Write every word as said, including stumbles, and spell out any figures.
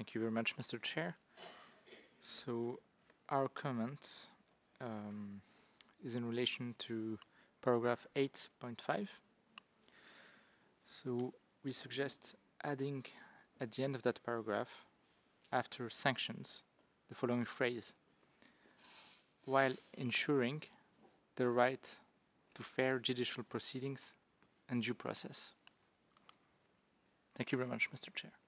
Thank you very much, Mister Chair. So our comment um, is in relation to paragraph eight point five. So we suggest adding at the end of that paragraph, after sanctions, the following phrase: while ensuring the right to fair judicial proceedings and due process. Thank you very much, Mister Chair.